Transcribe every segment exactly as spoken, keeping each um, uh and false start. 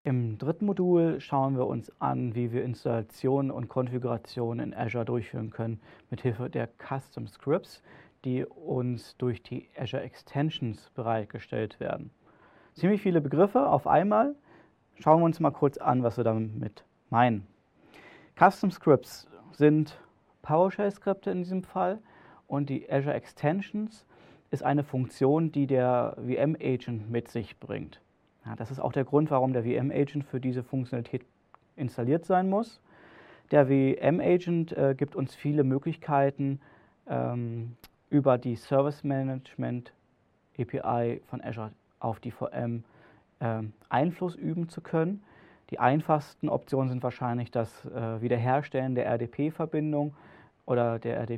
Im dritten Modul schauen wir uns an, wie wir Installationen und Konfigurationen in Azure durchführen können mit Hilfe der Custom Scripts, die uns durch die Azure Extensions bereitgestellt werden. Ziemlich viele Begriffe auf einmal. Schauen wir uns mal kurz an, was wir damit meinen. Custom Scripts sind PowerShell-Skripte in diesem Fall und die Azure Extensions ist eine Funktion, die der V M-Agent mit sich bringt. Ja, das ist auch der Grund, warum der V M-Agent für diese Funktionalität installiert sein muss. Der V M-Agent äh, gibt uns viele Möglichkeiten, ähm, über die Service Management A P I von Azure auf die V M äh, Einfluss üben zu können. Die einfachsten Optionen sind wahrscheinlich das äh, Wiederherstellen der R D P-Verbindung oder der R D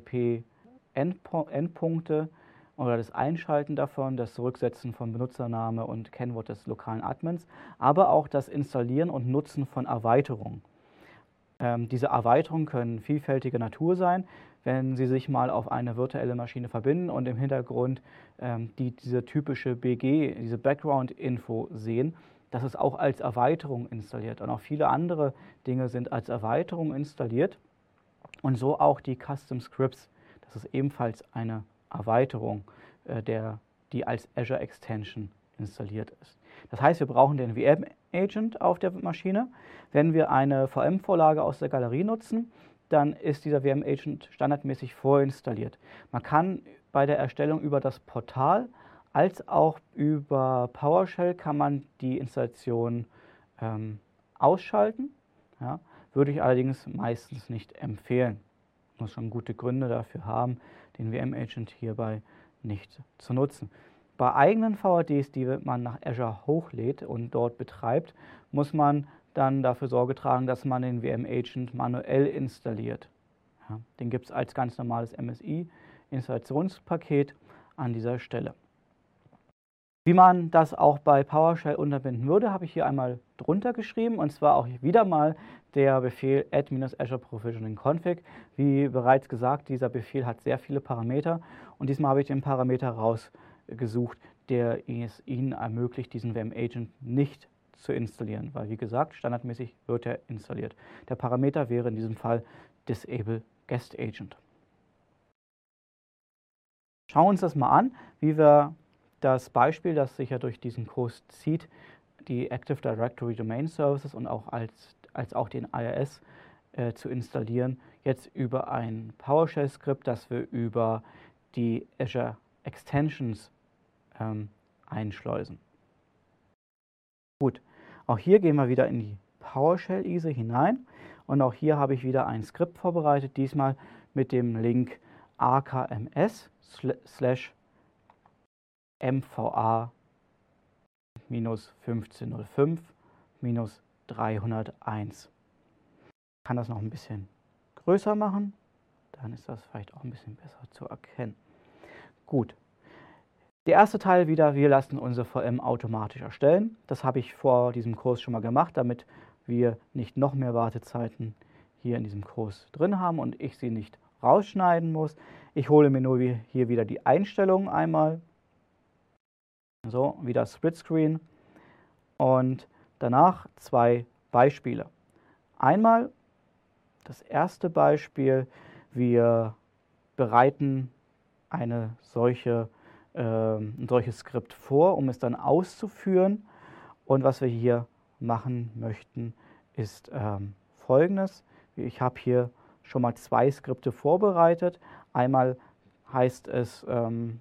P-Endpunkte oder das Einschalten davon, das Zurücksetzen von Benutzername und Kennwort des lokalen Admins, aber auch das Installieren und Nutzen von Erweiterungen. Ähm, diese Erweiterungen können vielfältiger Natur sein, wenn Sie sich mal auf eine virtuelle Maschine verbinden und im Hintergrund ähm, die, diese typische B G, diese Background-Info sehen. Das ist auch als Erweiterung installiert und auch viele andere Dinge sind als Erweiterung installiert und so auch die Custom Scripts. Das ist ebenfalls eine Erweiterung, äh, der, die als Azure Extension installiert ist. Das heißt, wir brauchen den V M-Agent auf der Maschine. Wenn wir eine V M-Vorlage aus der Galerie nutzen, dann ist dieser V M-Agent standardmäßig vorinstalliert. Man kann bei der Erstellung über das Portal als auch über PowerShell kann man die Installation ähm, ausschalten. Ja, würde ich allerdings meistens nicht empfehlen. Muss schon gute Gründe dafür haben, den V M-Agent hierbei nicht zu nutzen. Bei eigenen V A Ds, die man nach Azure hochlädt und dort betreibt, muss man dann dafür Sorge tragen, dass man den V M-Agent manuell installiert. Ja, den gibt es als ganz normales M S I-Installationspaket an dieser Stelle. Wie man das auch bei PowerShell unterbinden würde, habe ich hier einmal drunter geschrieben, und zwar auch wieder mal der Befehl add-azure provisioning config. Wie bereits gesagt, dieser Befehl hat sehr viele Parameter und diesmal habe ich den Parameter rausgesucht, der es Ihnen ermöglicht, diesen V M-Agent nicht zu installieren, weil wie gesagt, standardmäßig wird er installiert. Der Parameter wäre in diesem Fall disable guest agent. Schauen wir uns das mal an, wie wir das Beispiel, das sich ja durch diesen Kurs zieht, die Active Directory Domain Services und auch als, als auch den I I S äh, zu installieren, jetzt über ein PowerShell-Skript, das wir über die Azure Extensions ähm, einschleusen. Gut, auch hier gehen wir wieder in die PowerShell-I S E hinein und auch hier habe ich wieder ein Skript vorbereitet, diesmal mit dem Link akms slash M V A fünfzehnhundertfünf dreihunderteins. Ich kann das noch ein bisschen größer machen, dann ist das vielleicht auch ein bisschen besser zu erkennen. Gut. Der erste Teil wieder, wir lassen unsere V M automatisch erstellen. Das habe ich vor diesem Kurs schon mal gemacht, damit wir nicht noch mehr Wartezeiten hier in diesem Kurs drin haben und ich sie nicht rausschneiden muss. Ich hole mir nur hier wieder die Einstellungen einmal. So, wieder Splitscreen und danach zwei Beispiele. Einmal das erste Beispiel, wir bereiten eine solche, äh, ein solches Skript vor, um es dann auszuführen. Und was wir hier machen möchten, ist ähm, Folgendes. Ich habe hier schon mal zwei Skripte vorbereitet. Einmal heißt es ähm,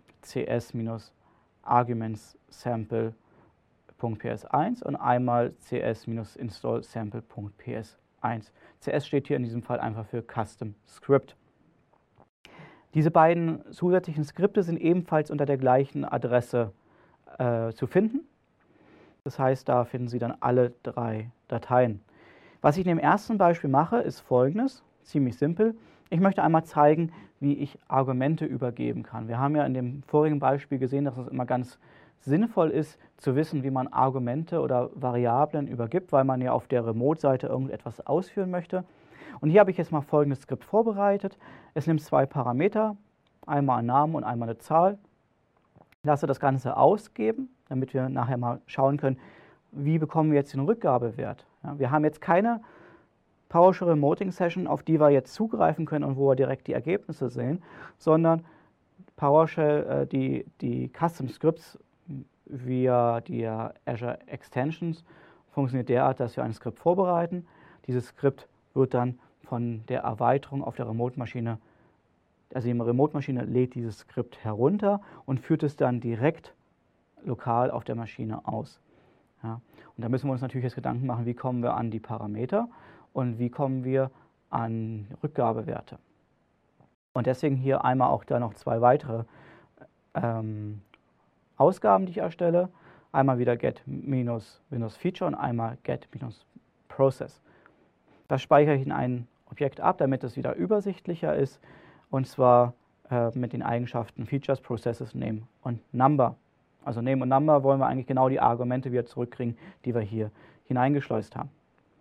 cs- arguments-sample.p s eins und einmal cs-install-sample.p s eins. C S steht hier in diesem Fall einfach für Custom Script. Diese beiden zusätzlichen Skripte sind ebenfalls unter der gleichen Adresse äh, zu finden. Das heißt, da finden Sie dann alle drei Dateien. Was ich in dem ersten Beispiel mache, ist Folgendes, ziemlich simpel. Ich möchte einmal zeigen, wie ich Argumente übergeben kann. Wir haben ja in dem vorigen Beispiel gesehen, dass es immer ganz sinnvoll ist, zu wissen, wie man Argumente oder Variablen übergibt, weil man ja auf der Remote-Seite irgendetwas ausführen möchte. Und hier habe ich jetzt mal folgendes Skript vorbereitet. Es nimmt zwei Parameter, einmal einen Namen und einmal eine Zahl. Ich lasse das Ganze ausgeben, damit wir nachher mal schauen können, wie bekommen wir jetzt den Rückgabewert? Ja, wir haben jetzt keine PowerShell Remoting Session, auf die wir jetzt zugreifen können und wo wir direkt die Ergebnisse sehen, sondern PowerShell, äh, die, die Custom Scripts via die Azure Extensions funktioniert derart, dass wir ein Skript vorbereiten. Dieses Skript wird dann von der Erweiterung auf der Remote-Maschine, also die Remote-Maschine lädt dieses Skript herunter und führt es dann direkt lokal auf der Maschine aus. Ja. Und da müssen wir uns natürlich jetzt Gedanken machen, wie kommen wir an die Parameter und wie kommen wir an Rückgabewerte. Und deswegen hier einmal auch da noch zwei weitere ähm, Ausgaben, die ich erstelle. Einmal wieder get-Windows-Feature und einmal get-Process. Das speichere ich in ein Objekt ab, damit es wieder übersichtlicher ist, und zwar äh, mit den Eigenschaften Features, Processes, Name und Number. Also Name und Number wollen wir eigentlich genau die Argumente wieder zurückkriegen, die wir hier hineingeschleust haben.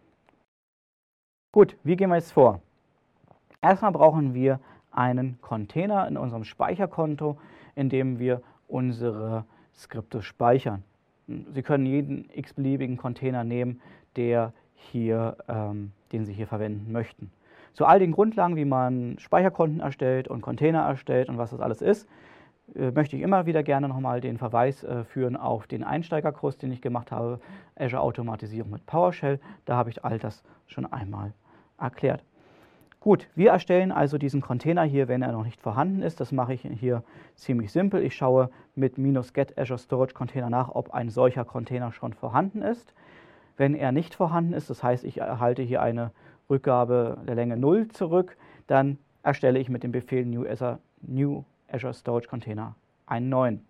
Gut, wie gehen wir jetzt vor? Erstmal brauchen wir einen Container in unserem Speicherkonto, in dem wir unsere Skripte speichern. Sie können jeden x-beliebigen Container nehmen, der hier, ähm, den Sie hier verwenden möchten. Zu all den Grundlagen, wie man Speicherkonten erstellt und Container erstellt und was das alles ist, äh, möchte ich immer wieder gerne nochmal den Verweis äh, führen auf den Einsteigerkurs, den ich gemacht habe, Azure Automatisierung mit PowerShell. Da habe ich all das schon einmal erklärt. Gut, wir erstellen also diesen Container hier, wenn er noch nicht vorhanden ist. Das mache ich hier ziemlich simpel. Ich schaue mit -get Azure Storage Container nach, ob ein solcher Container schon vorhanden ist. Wenn er nicht vorhanden ist, das heißt, ich erhalte hier eine Rückgabe der Länge null zurück, dann erstelle ich mit dem Befehl new Azure, new Azure Storage Container einen neuen.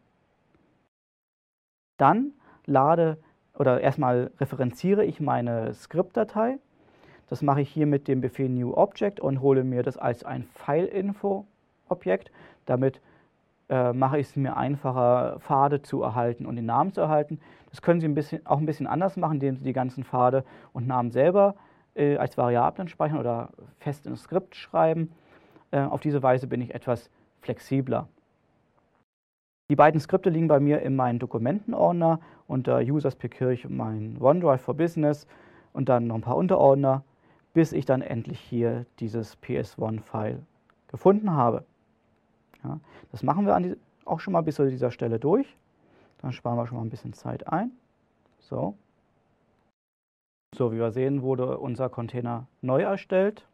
Dann lade oder erstmal referenziere ich meine Skriptdatei. Das mache ich hier mit dem Befehl new Object und hole mir das als ein File-Info-Objekt. Damit äh, mache ich es mir einfacher, Pfade zu erhalten und den Namen zu erhalten. Das können Sie ein bisschen, auch ein bisschen anders machen, indem Sie die ganzen Pfade und Namen selber äh, als Variablen speichern oder fest ins Skript schreiben. Äh, auf diese Weise bin ich etwas flexibler. Die beiden Skripte liegen bei mir in meinem Dokumentenordner unter Users Pirkirch und mein OneDrive for Business und dann noch ein paar Unterordner, bis ich dann endlich hier dieses P S eins File gefunden habe. Ja, das machen wir an die, auch schon mal bis zu dieser Stelle durch. Dann sparen wir schon mal ein bisschen Zeit ein. So. So, wie wir sehen, wurde unser Container neu erstellt,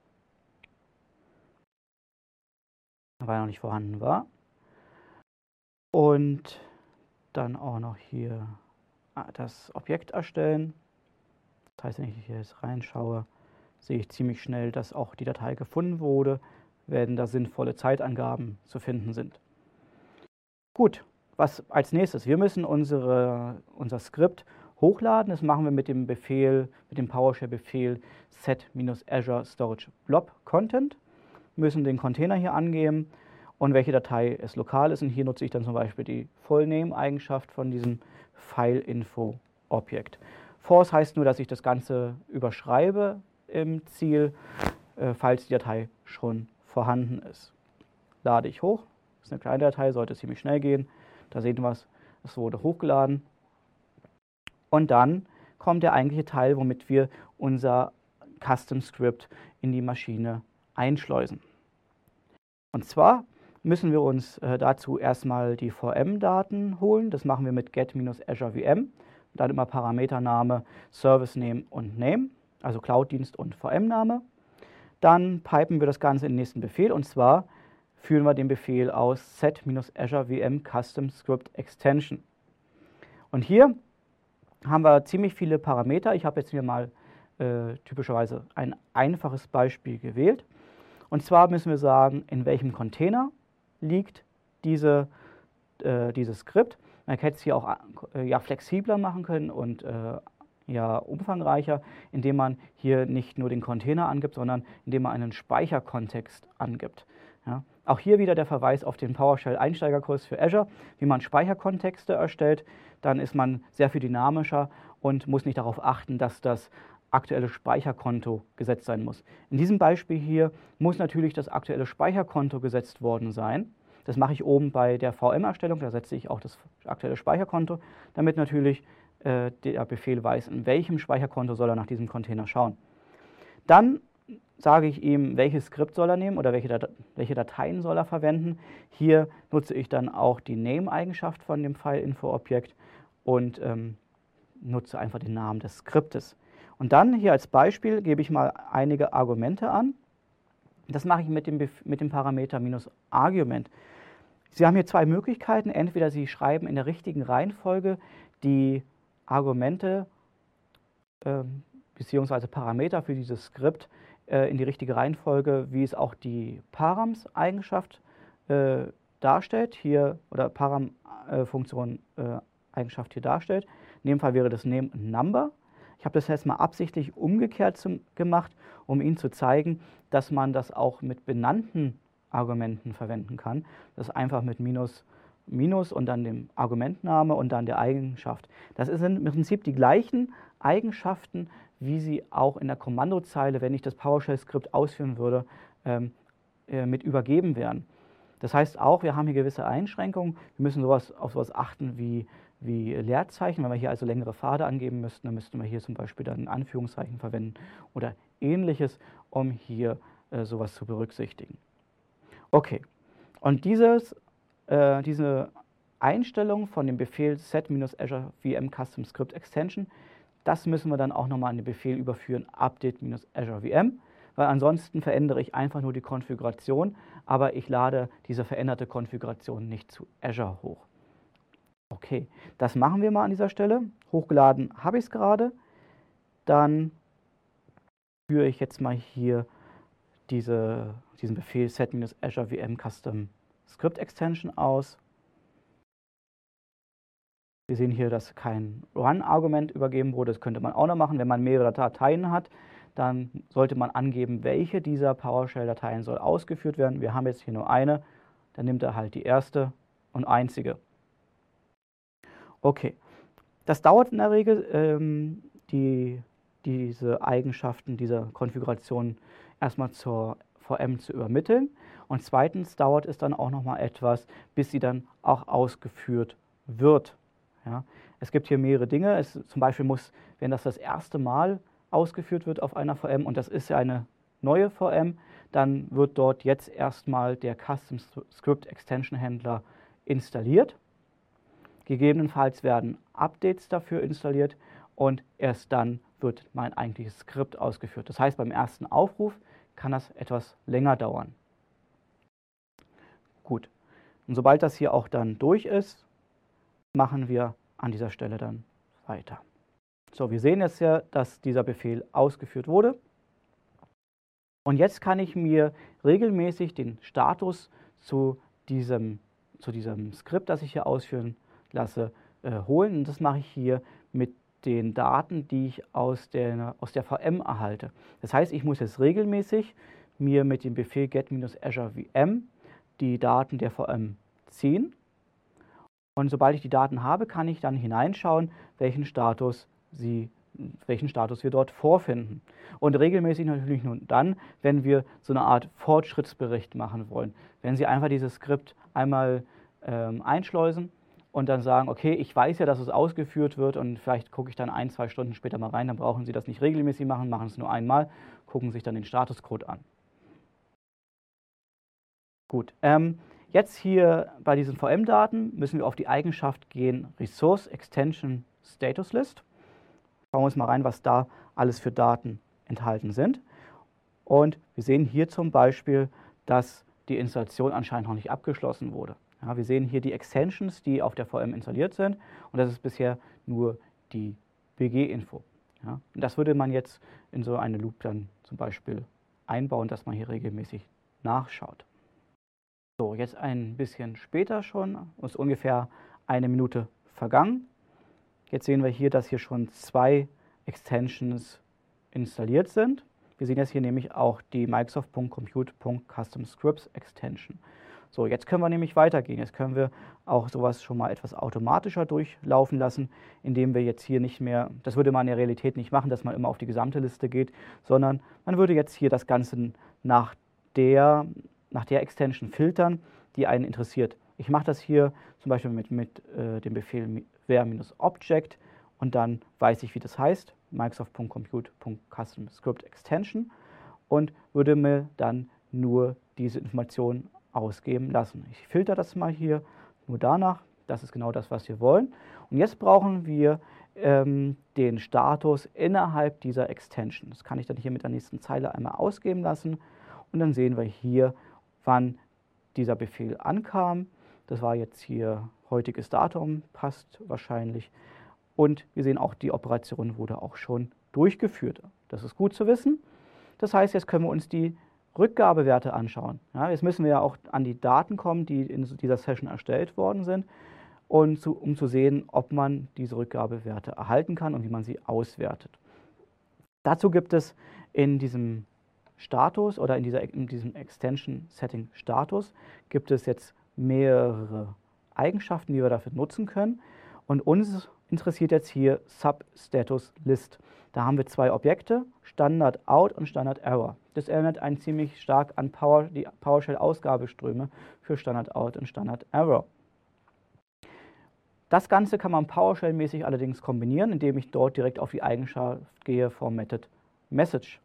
weil er noch nicht vorhanden war. Und dann auch noch hier das Objekt erstellen. Das heißt, wenn ich hier jetzt reinschaue, sehe ich ziemlich schnell, dass auch die Datei gefunden wurde, wenn da sinnvolle Zeitangaben zu finden sind. Gut, was als nächstes? Wir müssen unsere, unser Skript hochladen. Das machen wir mit dem Befehl, mit dem PowerShell-Befehl set-azure storage blob content. Wir müssen den Container hier angeben und welche Datei es lokal ist. Und hier nutze ich dann zum Beispiel die Fullname-Eigenschaft von diesem File-Info-Objekt. Force heißt nur, dass ich das Ganze überschreibe im Ziel, äh, falls die Datei schon vorhanden ist. Lade ich hoch. Das ist eine kleine Datei, sollte ziemlich schnell gehen. Da sehen wir es, es wurde hochgeladen. Und dann kommt der eigentliche Teil, womit wir unser Custom Script in die Maschine einschleusen. Und zwar müssen wir uns äh, dazu erstmal die V M-Daten holen. Das machen wir mit get-azure V M. Dann immer Parametername, Service Name und Name, also Cloud-Dienst und V M-Name. Dann pipen wir das Ganze in den nächsten Befehl, und zwar führen wir den Befehl aus set-azure V M Custom Script Extension. Und hier haben wir ziemlich viele Parameter. Ich habe jetzt hier mal äh, typischerweise ein einfaches Beispiel gewählt. Und zwar müssen wir sagen, in welchem Container liegt diese, äh, dieses Skript. Man hätte es hier auch äh, ja, flexibler machen können und äh, ja, umfangreicher, indem man hier nicht nur den Container angibt, sondern indem man einen Speicherkontext angibt. Ja. Auch hier wieder der Verweis auf den PowerShell-Einsteigerkurs für Azure, wie man Speicherkontexte erstellt. Dann ist man sehr viel dynamischer und muss nicht darauf achten, dass das aktuelle Speicherkonto gesetzt sein muss. In diesem Beispiel hier muss natürlich das aktuelle Speicherkonto gesetzt worden sein. Das mache ich oben bei der V M-Erstellung, da setze ich auch das aktuelle Speicherkonto, damit natürlich äh, der Befehl weiß, in welchem Speicherkonto soll er nach diesem Container schauen. Dann sage ich ihm, welches Skript soll er nehmen oder welche, Dat welche Dateien soll er verwenden. Hier nutze ich dann auch die Name-Eigenschaft von dem File-Info-Objekt und ähm, nutze einfach den Namen des Skriptes. Und dann hier als Beispiel gebe ich mal einige Argumente an. Das mache ich mit dem, Bef mit dem Parameter -Argument. Sie haben hier zwei Möglichkeiten. Entweder Sie schreiben in der richtigen Reihenfolge die Argumente äh, bzw. Parameter für dieses Skript äh, in die richtige Reihenfolge, wie es auch die Params-Eigenschaft äh, darstellt, hier oder Param-Funktion äh, Eigenschaft hier darstellt. In dem Fall wäre das Name und Number. Ich habe das jetzt mal absichtlich umgekehrt zum, gemacht, um Ihnen zu zeigen, dass man das auch mit benannten Argumenten verwenden kann. Das ist einfach mit Minus, Minus und dann dem Argumentname und dann der Eigenschaft. Das sind im Prinzip die gleichen Eigenschaften, wie sie auch in der Kommandozeile, wenn ich das PowerShell-Skript ausführen würde, ähm, äh, mit übergeben werden. Das heißt auch, wir haben hier gewisse Einschränkungen. Wir müssen sowas, auf sowas achten wie wie Leerzeichen. Wenn wir hier also längere Pfade angeben müssten, dann müssten wir hier zum Beispiel dann ein Anführungszeichen verwenden oder ähnliches, um hier äh, sowas zu berücksichtigen. Okay, und dieses, äh, diese Einstellung von dem Befehl set-azure V M Custom Script Extension, das müssen wir dann auch nochmal an den Befehl überführen, update-azure V M, weil ansonsten verändere ich einfach nur die Konfiguration, aber ich lade diese veränderte Konfiguration nicht zu Azure hoch. Okay, das machen wir mal an dieser Stelle. Hochgeladen habe ich es gerade. Dann führe ich jetzt mal hier diese, diesen Befehl set-azure V M Custom Script Extension aus. Wir sehen hier, dass kein Run-Argument übergeben wurde. Das könnte man auch noch machen. Wenn man mehrere Dateien hat, dann sollte man angeben, welche dieser PowerShell-Dateien soll ausgeführt werden. Wir haben jetzt hier nur eine. Dann nimmt er halt die erste und einzige. Okay, das dauert in der Regel, ähm, die, diese Eigenschaften dieser Konfiguration erstmal zur V M zu übermitteln. Und zweitens dauert es dann auch nochmal etwas, bis sie dann auch ausgeführt wird. Ja, es gibt hier mehrere Dinge. Es, zum Beispiel muss, wenn das das erste Mal ausgeführt wird auf einer V M, und das ist ja eine neue V M, dann wird dort jetzt erstmal der Custom Script Extension Händler installiert. Gegebenenfalls werden Updates dafür installiert und erst dann wird mein eigentliches Skript ausgeführt. Das heißt, beim ersten Aufruf kann das etwas länger dauern. Gut, und sobald das hier auch dann durch ist, machen wir an dieser Stelle dann weiter. So, wir sehen jetzt ja, dass dieser Befehl ausgeführt wurde. Und jetzt kann ich mir regelmäßig den Status zu diesem, zu diesem Skript, das ich hier ausführen lasse, äh, holen. Und das mache ich hier mit den Daten, die ich aus der, aus der V M erhalte. Das heißt, ich muss jetzt regelmäßig mir mit dem Befehl get-azure V M die Daten der V M ziehen. Und sobald ich die Daten habe, kann ich dann hineinschauen, welchen Status, sie, welchen Status wir dort vorfinden. Und regelmäßig natürlich nur dann, wenn wir so eine Art Fortschrittsbericht machen wollen. Wenn Sie einfach dieses Skript einmal ähm, einschleusen und dann sagen, okay, ich weiß ja, dass es ausgeführt wird und vielleicht gucke ich dann ein, zwei Stunden später mal rein, dann brauchen Sie das nicht regelmäßig machen, machen es nur einmal, gucken sich dann den Statuscode an. Gut, ähm, jetzt hier bei diesen V M-Daten müssen wir auf die Eigenschaft gehen, Resource Extension Status List. Schauen wir uns mal rein, was da alles für Daten enthalten sind. Und wir sehen hier zum Beispiel, dass die Installation anscheinend noch nicht abgeschlossen wurde. Ja, wir sehen hier die Extensions, die auf der V M installiert sind, und das ist bisher nur die B G-Info. Ja, und das würde man jetzt in so eine Loop dann zum Beispiel einbauen, dass man hier regelmäßig nachschaut. So, jetzt ein bisschen später schon, ist ungefähr eine Minute vergangen. Jetzt sehen wir hier, dass hier schon zwei Extensions installiert sind. Wir sehen jetzt hier nämlich auch die Microsoft.compute.custom-scripts Extension. So, jetzt können wir nämlich weitergehen. Jetzt können wir auch sowas schon mal etwas automatischer durchlaufen lassen, indem wir jetzt hier nicht mehr, das würde man in der Realität nicht machen, dass man immer auf die gesamte Liste geht, sondern man würde jetzt hier das Ganze nach der, nach der Extension filtern, die einen interessiert. Ich mache das hier zum Beispiel mit, mit äh, dem Befehl var-object und dann weiß ich, wie das heißt, microsoft.compute.custom-script-extension, und würde mir dann nur diese Informationen ausgeben lassen. Ich filter das mal hier nur danach. Das ist genau das, was wir wollen. Und jetzt brauchen wir ähm, den Status innerhalb dieser Extension. Das kann ich dann hier mit der nächsten Zeile einmal ausgeben lassen. Und dann sehen wir hier, wann dieser Befehl ankam. Das war jetzt hier heutiges Datum, passt wahrscheinlich. Und wir sehen auch, die Operation wurde auch schon durchgeführt. Das ist gut zu wissen. Das heißt, jetzt können wir uns die Rückgabewerte anschauen. Ja, jetzt müssen wir ja auch an die Daten kommen, die in dieser Session erstellt worden sind, und zu, um zu sehen, ob man diese Rückgabewerte erhalten kann und wie man sie auswertet. Dazu gibt es in diesem Status oder in, dieser, in diesem Extension Setting Status gibt es jetzt mehrere Eigenschaften, die wir dafür nutzen können. Und uns interessiert jetzt hier Substatus List. Da haben wir zwei Objekte, Standard Out und Standard Error. Das erinnert einen ziemlich stark an Power, die PowerShell-Ausgabeströme für Standard Out und Standard Error. Das Ganze kann man PowerShell-mäßig allerdings kombinieren, indem ich dort direkt auf die Eigenschaft gehe, Formatted Message,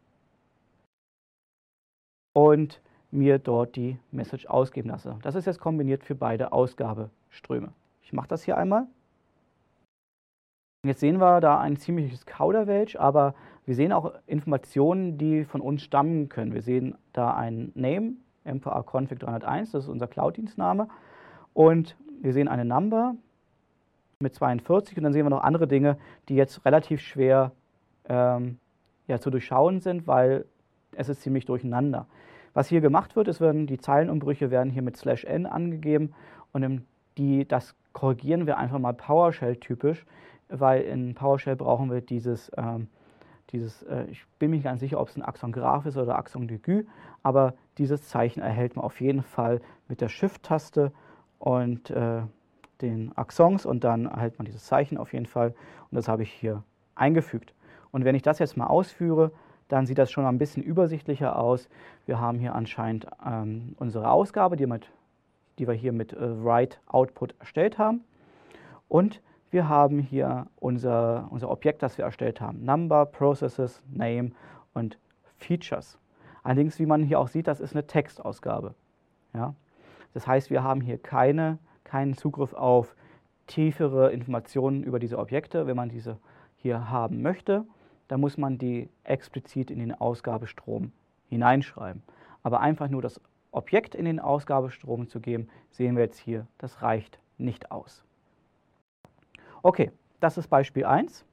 und mir dort die Message ausgeben lasse. Das ist jetzt kombiniert für beide Ausgabeströme. Ich mache das hier einmal. Jetzt sehen wir da ein ziemliches Kauderwelsch, aber wir sehen auch Informationen, die von uns stammen können. Wir sehen da einen Name, M V A Config dreihunderteins, das ist unser Cloud-Dienstname. Und wir sehen eine Number mit zweiundvierzig, und dann sehen wir noch andere Dinge, die jetzt relativ schwer ähm, ja, zu durchschauen sind, weil es ist ziemlich durcheinander. Was hier gemacht wird, ist, werden die Zeilenumbrüche werden hier mit slash n angegeben, und die, das korrigieren wir einfach mal PowerShell-typisch, weil in PowerShell brauchen wir dieses, ähm, dieses äh, ich bin mir nicht ganz sicher, ob es ein Akzent Graph ist oder Akzent Aigu, aber dieses Zeichen erhält man auf jeden Fall mit der Shift-Taste und äh, den Akzents, und dann erhält man dieses Zeichen auf jeden Fall, und das habe ich hier eingefügt. Und wenn ich das jetzt mal ausführe, dann sieht das schon mal ein bisschen übersichtlicher aus. Wir haben hier anscheinend ähm, unsere Ausgabe, die, mit, die wir hier mit äh, Write Output erstellt haben, und wir haben hier unser, unser Objekt, das wir erstellt haben. Number, Processes, Name und Features. Allerdings, wie man hier auch sieht, das ist eine Textausgabe. Ja? Das heißt, wir haben hier keine, keinen Zugriff auf tiefere Informationen über diese Objekte. Wenn man diese hier haben möchte, dann muss man die explizit in den Ausgabestrom hineinschreiben. Aber einfach nur das Objekt in den Ausgabestrom zu geben, sehen wir jetzt hier, das reicht nicht aus. Okay, das ist Beispiel eins.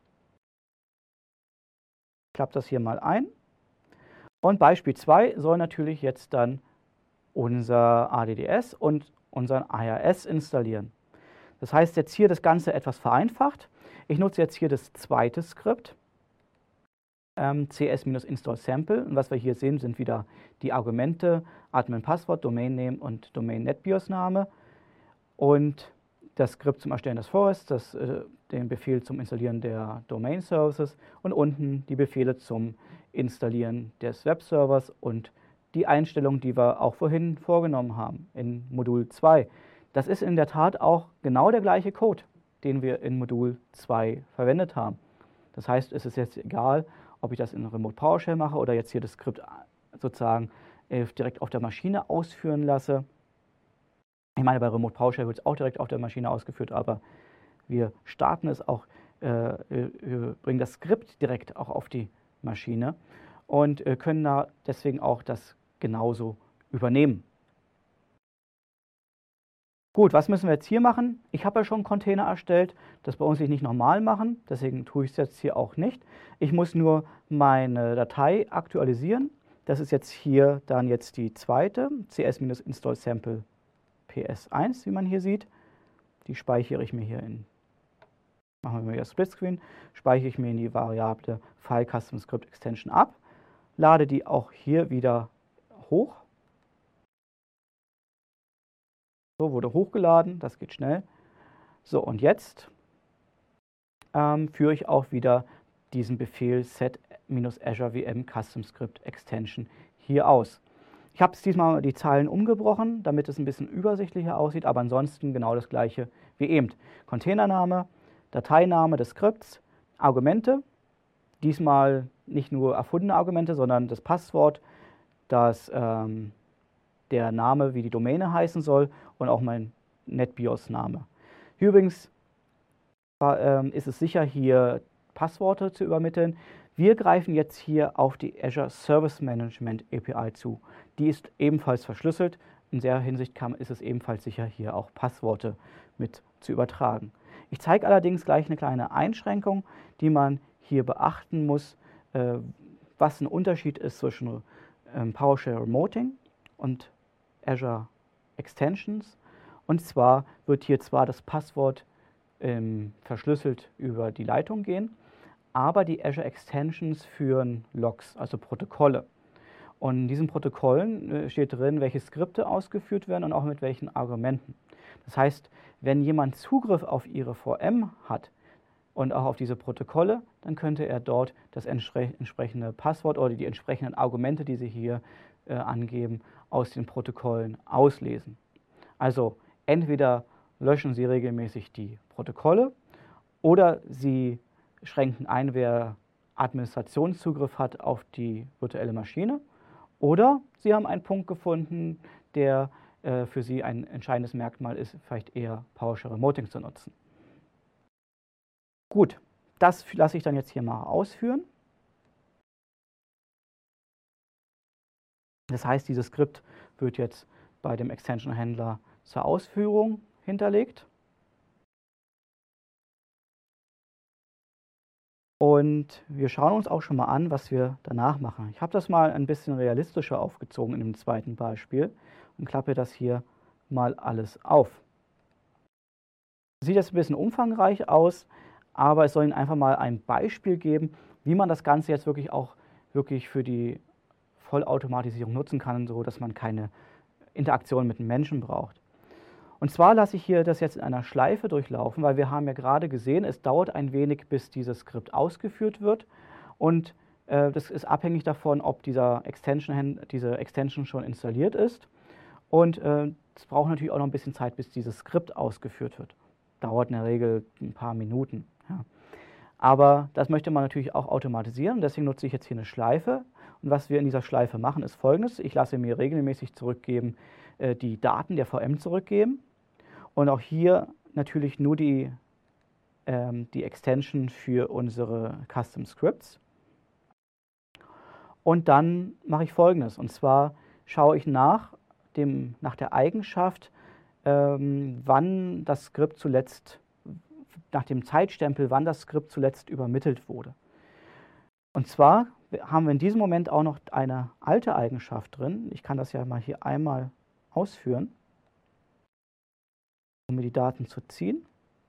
Ich klappe das hier mal ein. Und Beispiel zwei soll natürlich jetzt dann unser A D D S und unseren I R S installieren. Das heißt jetzt hier das Ganze etwas vereinfacht. Ich nutze jetzt hier das zweite Skript, ähm, cs-install-sample. Und was wir hier sehen, sind wieder die Argumente Admin-Passwort, Domain-Name und Domain-NetBIOS-Name. Und das Skript zum Erstellen des Forests, das, äh, den Befehl zum Installieren der Domain Services, und unten die Befehle zum Installieren des Webservers und die Einstellung, die wir auch vorhin vorgenommen haben in Modul zwei. Das ist in der Tat auch genau der gleiche Code, den wir in Modul zwei verwendet haben. Das heißt, es ist jetzt egal, ob ich das in Remote PowerShell mache oder jetzt hier das Skript sozusagen äh, direkt auf der Maschine ausführen lasse. Ich meine, bei Remote PowerShell wird es auch direkt auf der Maschine ausgeführt, aber wir starten es auch, äh, wir bringen das Skript direkt auch auf die Maschine und äh, können da deswegen auch das genauso übernehmen. Gut, was müssen wir jetzt hier machen? Ich habe ja schon einen Container erstellt, das bei uns sich nicht normal machen, deswegen tue ich es jetzt hier auch nicht. Ich muss nur meine Datei aktualisieren. Das ist jetzt hier dann jetzt die zweite, cs-install-sample P S eins, wie man hier sieht. Die speichere ich mir hier in, machen wir mal wieder Splitscreen, speichere ich mir in die Variable File Custom Script Extension ab, lade die auch hier wieder hoch. So, wurde hochgeladen, das geht schnell. So, und jetzt ähm, führe ich auch wieder diesen Befehl set-azure V M Custom Script Extension hier aus. Ich habe jetzt diesmal die Zeilen umgebrochen, damit es ein bisschen übersichtlicher aussieht, aber ansonsten genau das gleiche wie eben. Containername, Dateiname des Skripts, Argumente, diesmal nicht nur erfundene Argumente, sondern das Passwort, das, ähm, der Name, wie die Domäne heißen soll und auch mein NetBIOS-Name. Übrigens äh, ist es sicher, hier Passworte zu übermitteln. Wir greifen jetzt hier auf die Azure Service Management A P I zu. Die ist ebenfalls verschlüsselt. In der Hinsicht kann, ist es ebenfalls sicher, hier auch Passworte mit zu übertragen. Ich zeige allerdings gleich eine kleine Einschränkung, die man hier beachten muss, äh, was ein Unterschied ist zwischen ähm, PowerShell Remoting und Azure Extensions. Und zwar wird hier zwar das Passwort ähm, verschlüsselt über die Leitung gehen, aber die Azure Extensions führen Logs, also Protokolle. Und in diesen Protokollen äh, steht drin, welche Skripte ausgeführt werden und auch mit welchen Argumenten. Das heißt, wenn jemand Zugriff auf Ihre V M hat und auch auf diese Protokolle, dann könnte er dort das entspre entsprechende Passwort oder die entsprechenden Argumente, die Sie hier äh, angeben, aus den Protokollen auslesen. Also entweder löschen Sie regelmäßig die Protokolle oder Sie schränken ein, wer Administrationszugriff hat auf die virtuelle Maschine, oder Sie haben einen Punkt gefunden, der äh, für Sie ein entscheidendes Merkmal ist, vielleicht eher PowerShell Remoting zu nutzen. Gut, das lasse ich dann jetzt hier mal ausführen. Das heißt, dieses Skript wird jetzt bei dem Extension-Händler zur Ausführung hinterlegt. Und wir schauen uns auch schon mal an, was wir danach machen. Ich habe das mal ein bisschen realistischer aufgezogen in dem zweiten Beispiel und klappe das hier mal alles auf. Sieht jetzt ein bisschen umfangreich aus, aber es soll Ihnen einfach mal ein Beispiel geben, wie man das Ganze jetzt wirklich auch wirklich für die Vollautomatisierung nutzen kann, so dass man keine Interaktion mit den Menschen braucht. Und zwar lasse ich hier das jetzt in einer Schleife durchlaufen, weil wir haben ja gerade gesehen, es dauert ein wenig, bis dieses Skript ausgeführt wird. Und äh, das ist abhängig davon, ob dieser Extension, diese Extension schon installiert ist. Und äh, es braucht natürlich auch noch ein bisschen Zeit, bis dieses Skript ausgeführt wird. Dauert in der Regel ein paar Minuten. Ja. Aber das möchte man natürlich auch automatisieren. Deswegen nutze ich jetzt hier eine Schleife. Und was wir in dieser Schleife machen, ist Folgendes. Ich lasse mir regelmäßig zurückgeben, äh, die Daten der V M zurückgeben. Und auch hier natürlich nur die, ähm, die Extension für unsere Custom Scripts. Und dann mache ich Folgendes. Und zwar schaue ich nach, dem, nach der Eigenschaft, ähm, wann das Skript zuletzt, nach dem Zeitstempel, wann das Skript zuletzt übermittelt wurde. Und zwar haben wir in diesem Moment auch noch eine alte Eigenschaft drin. Ich kann das ja mal hier einmal ausführen, um mir die Daten zu ziehen.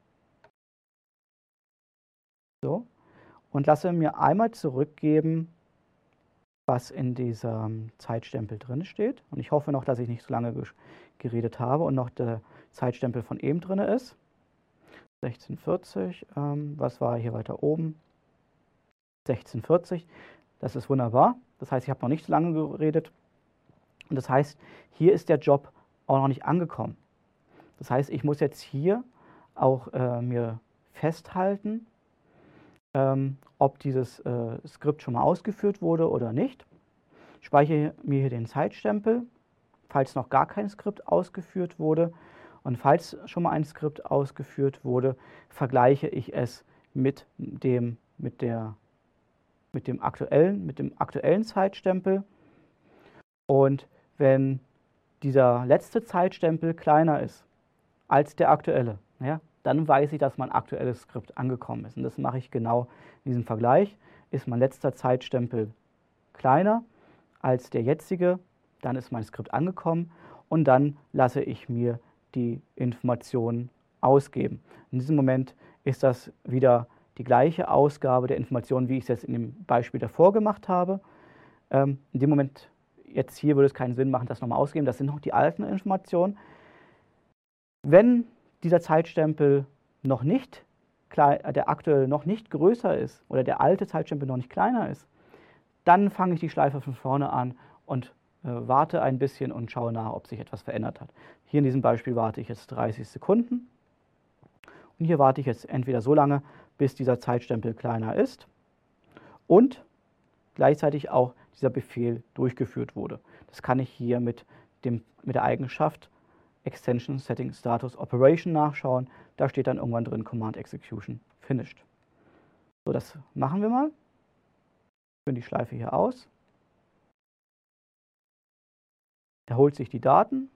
So. Und lasse mir einmal zurückgeben, was in diesem Zeitstempel drin steht. Und ich hoffe noch, dass ich nicht so lange geredet habe und noch der Zeitstempel von eben drin ist. sechzehn vierzig, ähm, was war hier weiter oben? sechzehn vierzig, das ist wunderbar. Das heißt, ich habe noch nicht so lange geredet. Und das heißt, hier ist der Job auch noch nicht angekommen. Das heißt, ich muss jetzt hier auch äh, mir festhalten, ähm, ob dieses äh, Skript schon mal ausgeführt wurde oder nicht. Ich speichere mir hier den Zeitstempel, falls noch gar kein Skript ausgeführt wurde. Und falls schon mal ein Skript ausgeführt wurde, vergleiche ich es mit dem, mit der, mit dem aktuellen, mit dem aktuellen Zeitstempel. Und wenn dieser letzte Zeitstempel kleiner ist als der aktuelle, ja, dann weiß ich, dass mein aktuelles Skript angekommen ist. Und das mache ich genau in diesem Vergleich. Ist mein letzter Zeitstempel kleiner als der jetzige, dann ist mein Skript angekommen und dann lasse ich mir die Informationen ausgeben. In diesem Moment ist das wieder die gleiche Ausgabe der Informationen, wie ich es jetzt in dem Beispiel davor gemacht habe. Ähm, in dem Moment, jetzt hier würde es keinen Sinn machen, das nochmal ausgeben. Das sind noch die alten Informationen. Wenn dieser Zeitstempel noch nicht, der aktuell noch nicht größer ist oder der alte Zeitstempel noch nicht kleiner ist, dann fange ich die Schleife von vorne an und äh, warte ein bisschen und schaue nach, ob sich etwas verändert hat. Hier in diesem Beispiel warte ich jetzt dreißig Sekunden Und hier warte ich jetzt entweder so lange, bis dieser Zeitstempel kleiner ist und gleichzeitig auch dieser Befehl durchgeführt wurde. Das kann ich hier mit, dem, mit der Eigenschaft Extension Setting Status Operation nachschauen. Da steht dann irgendwann drin Command Execution Finished. So, das machen wir mal. Führen die Schleife hier aus. Er holt sich die Daten.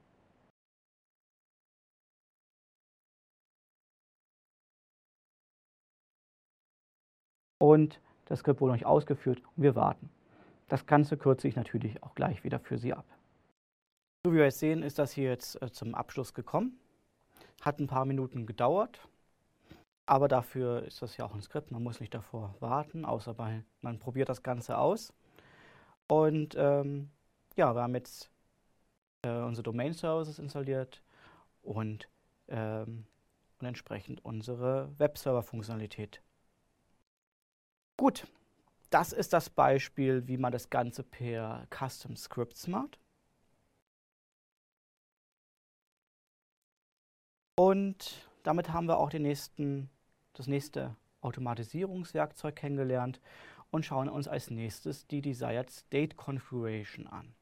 Und das Skript wurde noch nicht ausgeführt und wir warten. Das Ganze kürze ich natürlich auch gleich wieder für Sie ab. So wie wir jetzt sehen, ist das hier jetzt äh, zum Abschluss gekommen. Hat ein paar Minuten gedauert, aber dafür ist das ja auch ein Skript. Man muss nicht davor warten, außer bei, man probiert das Ganze aus. Und ähm, ja, wir haben jetzt äh, unsere Domain Services installiert und, ähm, und entsprechend unsere Webserver-Funktionalität. Gut, das ist das Beispiel, wie man das Ganze per Custom Scripts macht. Und damit haben wir auch den nächsten, das nächste Automatisierungswerkzeug kennengelernt und schauen uns als nächstes die Desired State Configuration an.